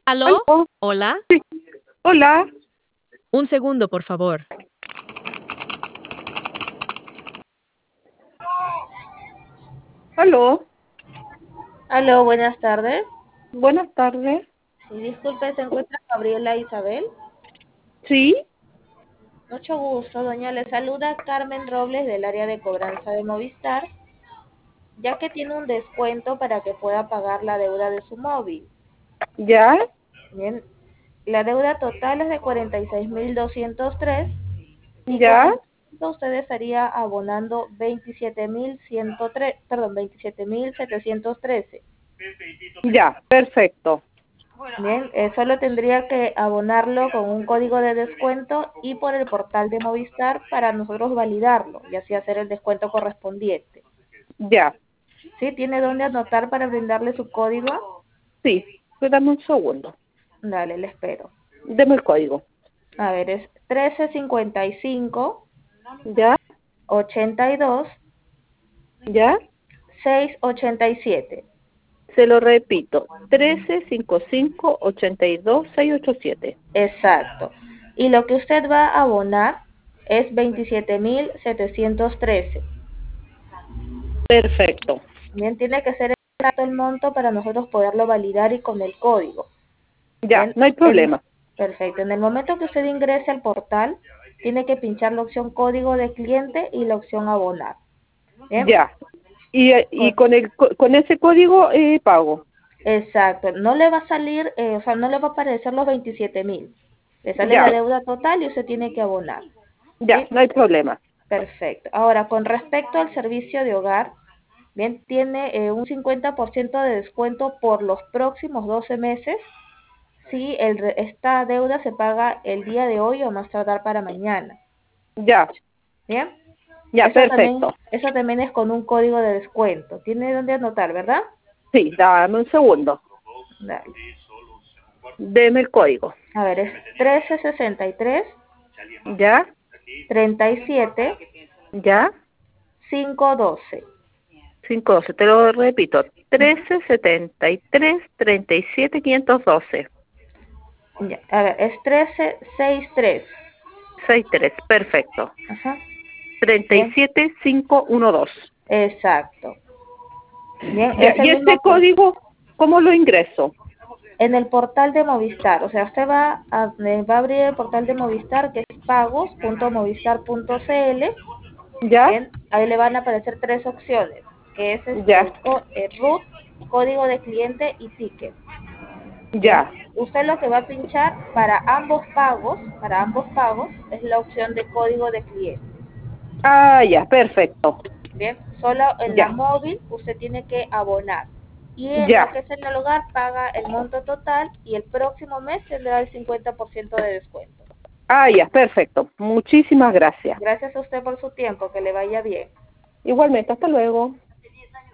¿Aló? ¿Aló? ¿Hola? Sí. Hola. Un segundo, por favor. ¿Aló? Aló, buenas tardes. Buenas tardes. Sí, disculpe, ¿se encuentra Gabriela Isabel? ¿Sí? Mucho gusto, doña. Le saluda Carmen Robles del área de cobranza de Movistar, ya que tiene un descuento para que pueda pagar la deuda de su móvil. ¿Ya? Bien, la deuda total es de 46.203 y con ¿Ya? el descuento usted estaría abonando 27.103, perdón, 27.713. Ya, perfecto. Bien, solo tendría que abonarlo con un código de descuento y por el portal de Movistar para nosotros validarlo y así hacer el descuento correspondiente. Ya. ¿Sí? ¿Tiene dónde anotar para brindarle su código? Sí. Pues dame un segundo. Dale, le espero. Deme el código. A ver, es 1355 ¿Ya? 82 ¿Ya? 687. Se lo repito. 1355-82-687. Exacto. Y lo que usted va a abonar es 27.713. Perfecto. Bien, tiene que ser exacto el monto para nosotros poderlo validar y con el código. Ya, Bien, no hay problema. perfecto. En el momento que usted ingrese al portal, tiene que pinchar la opción código de cliente y la opción abonar. Bien, Ya. Y con- con ese código pago. exacto. No le va a salir, o sea, no le va a aparecer los 27.000. Le sale la Ya. deuda total y usted tiene que abonar. Ya, ¿Sí? no hay problema. Perfecto. Ahora, con respecto al servicio de hogar, bien, tiene un 50% de descuento por los próximos 12 meses. Si esta deuda se paga el día de hoy o más tardar para mañana. Ya. ¿Bien? Ya, perfecto. Eso también es con un código de descuento. ¿Tiene dónde anotar, verdad? Sí, dame un segundo. Dale. Deme el código. A ver, es 1363 ¿Ya? 37 ¿Ya? 512. 512, te lo repito. 1373-37-512. Ya, a ver, es 1363. 63, perfecto. Ajá. Bien, 37512. exacto. Bien, Ya, es el y ese mismo que código, ¿cómo lo ingreso? en el portal de Movistar. O sea, usted va a abrir el portal de Movistar que es pagos.movistar.cl. ¿Ya? Bien, ahí le van a aparecer tres opciones, que es Ya, root, código de cliente y ticket. Bien, ya. usted lo que va a pinchar para ambos pagos, es la opción de código de cliente. Ah, ya, perfecto. Bien, solo en la Ya, móvil usted tiene que abonar. Y en lo ya. que es en el hogar paga el monto total y el próximo mes tendrá el 50% de descuento. Ah, ya, perfecto. Muchísimas gracias. Gracias a usted por su tiempo, que le vaya bien. Igualmente, hasta luego.